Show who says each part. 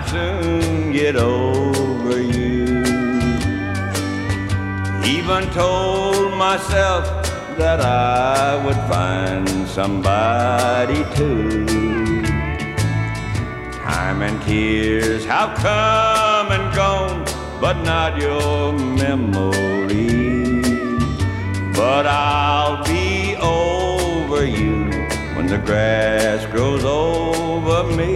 Speaker 1: I'd soon get over you. Even told myself that I would find somebody too. Time and tears have come and gone, but not your memory. But I'll be over you when the grass grows old